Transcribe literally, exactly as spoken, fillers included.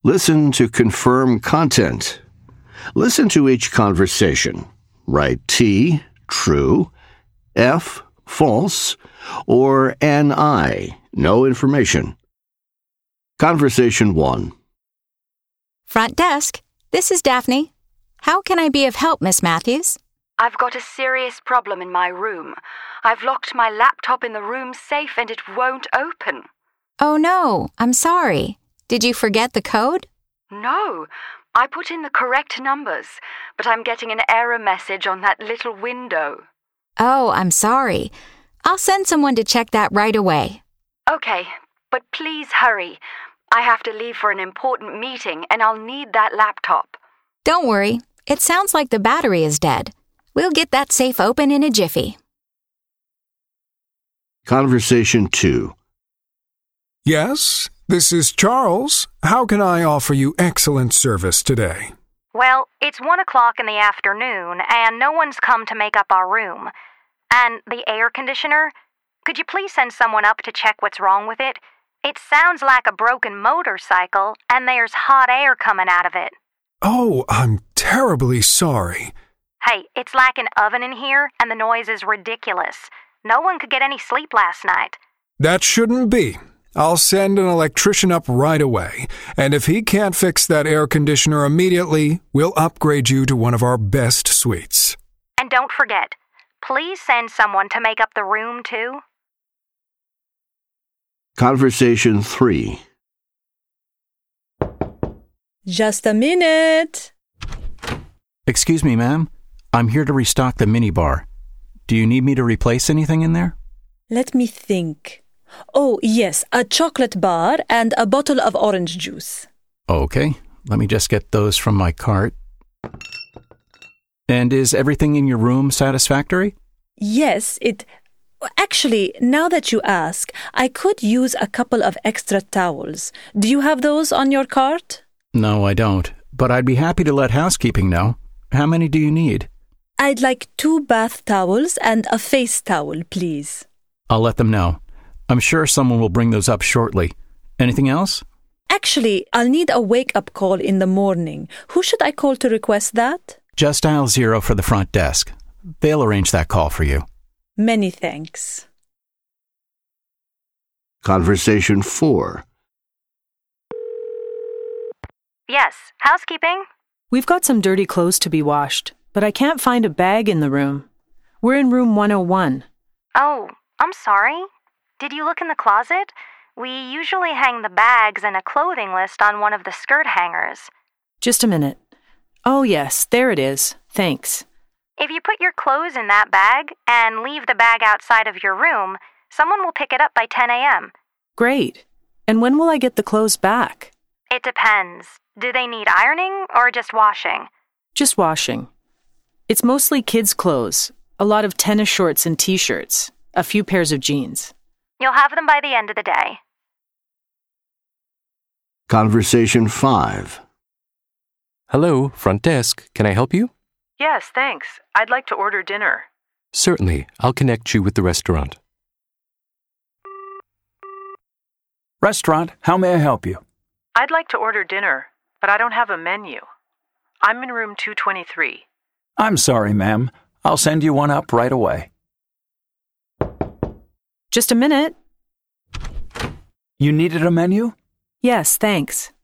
Listen to confirm content. Listen to each conversation. Write T, true, F, false, or N I, no information. Conversation one. Front desk, this is Daphne. How can I be of help, Miss Matthews? I've got a serious problem in my room. I've locked my laptop in the room safe and it won't open. Oh no, I'm sorry. Did you forget the code? No, I put in the correct numbers, but I'm getting an error message on that little window. Oh, I'm sorry. I'll send someone to check that right away. Okay, but please hurry. I have to leave for an important meeting and I'll need that laptop. Don't worry. It sounds like the battery is dead. We'll get that safe open in a jiffy. Conversation two. Yes, this is Charles. How can I offer you excellent service today? Well, it's one o'clock in the afternoon, and no one's come to make up our room. And the air conditioner? Could you please send someone up to check what's wrong with it? It sounds like a broken motorcycle, and there's hot air coming out of it. Oh, I'm terribly sorry. Hey, it's like an oven in here, and the noise is ridiculous. No one could get any sleep last night. That shouldn't be. I'll send an electrician up right away, and if he can't fix that air conditioner immediately, we'll upgrade you to one of our best suites. And don't forget, please send someone to make up the room, too. Conversation three. Just a minute. Excuse me, ma'am. I'm here to restock the minibar. Do you need me to replace anything in there? Let me think. Oh, yes, a chocolate bar and a bottle of orange juice. Okay, let me just get those from my cart. And is everything in your room satisfactory? Yes, it... Actually, now that you ask, I could use a couple of extra towels. Do you have those on your cart? No, I don't, but I'd be happy to let housekeeping know. How many do you need? I'd like two bath towels and a face towel, please. I'll let them know. I'm sure someone will bring those up shortly. Anything else? Actually, I'll need a wake-up call in the morning. Who should I call to request that? Just dial zero for the front desk. They'll arrange that call for you. Many thanks. Conversation four. Yes, housekeeping? We've got some dirty clothes to be washed, but I can't find a bag in the room. We're in room one oh one. Oh, I'm sorry. Did you look in the closet? We usually hang the bags and a clothing list on one of the skirt hangers. Just a minute. Oh, yes, there it is. Thanks. If you put your clothes in that bag and leave the bag outside of your room, someone will pick it up by ten a.m. Great. And when will I get the clothes back? It depends. Do they need ironing or just washing? Just washing. It's mostly kids' clothes, a lot of tennis shorts and t-shirts, a few pairs of jeans. You'll have them by the end of the day. Conversation five. Hello, front desk. Can I help you? Yes, thanks. I'd like to order dinner. Certainly. I'll connect you with the restaurant. Restaurant, how may I help you? I'd like to order dinner, but I don't have a menu. I'm in room two twenty-three. I'm sorry, ma'am. I'll send you one up right away. Just a minute. You needed a menu? Yes, thanks.